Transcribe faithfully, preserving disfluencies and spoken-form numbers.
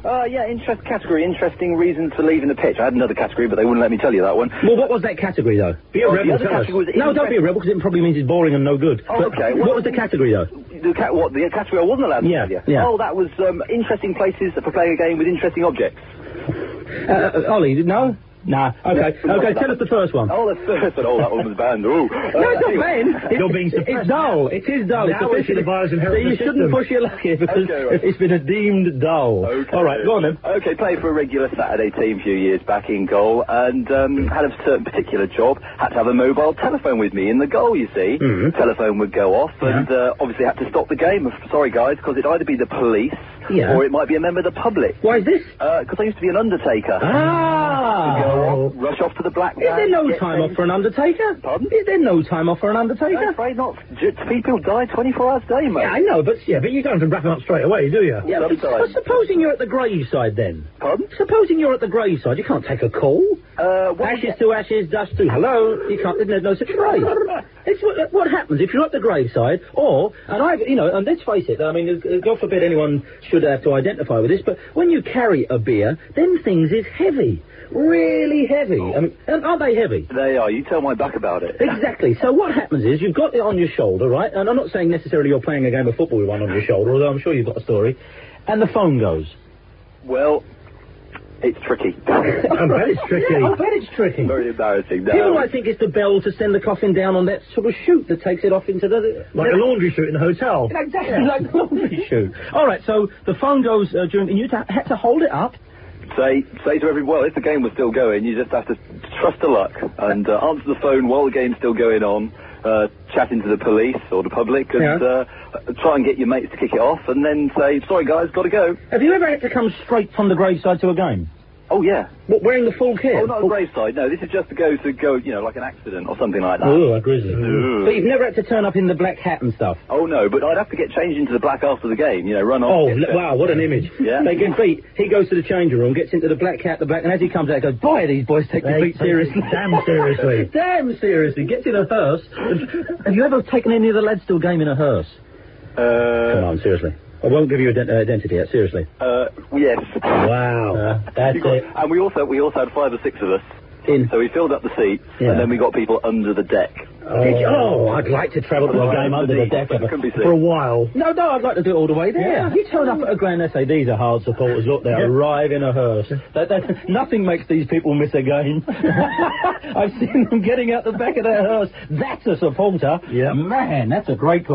Uh, yeah, interest category, interesting reasons for leaving the pitch. I had another category, but they wouldn't let me tell you that one. Well, what was that category, though? Be a oh, rebel, tell us. No, don't be a rebel, because it probably means it's boring and no good. Oh, but okay. What well, was the category, though? The ca what, the category I wasn't allowed to yeah, tell you? Yeah. Oh, that was um, interesting places for playing a game with interesting objects. Uh, uh, Ollie, no? Nah, okay. No, okay, tell us the first one. Oh, the first one. Oh, that one was banned. Oh. No, it's not banned. You're being suppressed. It's dull. It is dull. Now it's officially... So you shouldn't push your luck here, because okay, right. it's been deemed dull. Okay. All right, go on then. Okay, played for a regular Saturday team a few years back in goal, and um, had a certain particular job. Had to have a mobile telephone with me in the goal, you see. Mm-hmm. Telephone would go off, yeah. and uh, obviously had to stop the game. Sorry, guys, because it'd either be the police, yeah. or it might be a member of the public. Why is this? Because uh, I used to be an undertaker. Ah! Go off, rush off to the black Is there no time off for an undertaker? Pardon? Is there no time off for an undertaker? I'm afraid not. J people die twenty-four hours a day, mate. Yeah, I know, but... Yeah, but you don't have to wrap them up straight away, do you? Yeah, but, but supposing you're at the graveside, then. Pardon? Supposing you're at the graveside, you can't take a call. Uh, what ashes to ashes, dust to... Hello? You can't... There's no such phrase. It's what, what happens if you're at the graveside, or... And I, you know, and let's face it, I mean, God forbid anyone should have to identify with this, but when you carry a beer, then things is heavy. Really heavy. I mean, aren't they heavy? They are. You tell my back about it. Exactly. So what happens is you've got it on your shoulder, right? And I'm not saying necessarily you're playing a game of football with one on your shoulder, although I'm sure you've got a story. And the phone goes. Well, it's tricky. I bet it's tricky. Yeah, I bet it's tricky. Very embarrassing. No. People might think it's the bell to send the coffin down on that sort of chute that takes it off into the... Like a laundry chute in a hotel. Exactly, yeah. Like a laundry chute. All right, so the phone goes uh, during... And you had to hold it up. Say, say to everyone, well, if the game was still going, you just have to trust to luck and uh, answer the phone while the game's still going on, uh, chatting to the police or the public, and yeah. uh, try and get your mates to kick it off, and then say, sorry guys, got to go. Have you ever had to come straight from the graveside to a game? Oh, yeah. What, wearing the full kit? Oh, not a graveside, no, this is just to go to go, you know, like an accident or something like that. Oh, a grizzly. But you've never had to turn up in the black hat and stuff? Oh, no, but I'd have to get changed into the black after the game, you know, run off. Oh, l- wow, what an image. Yeah. They get beat. He goes to the changing room, gets into the black hat, the black, and as he comes out, he goes, boy, these boys take the beat seriously. Damn seriously. Damn seriously. Gets in a hearse. Have you ever taken any of the lads to a game in a hearse? Uh... Come on, seriously. I won't give you ident- uh, identity yet, seriously. Uh, yes. Wow. Uh, that's got, it. And we also we also had five or six of us. In. So we filled up the seats, Yeah. and then we got people under the deck. Oh, Did you? Oh, I'd like to travel to a game under the deck but for, couldn't be For a while. No, no, I'd like to do it all the way there. Yeah. You turn up at a ground, they say, these are hard supporters. Look, they Yeah. arrive in a hearse. That, that, nothing makes these people miss a game. I've seen them getting out the back of their hearse. That's a supporter. Yeah. Man, that's a great call.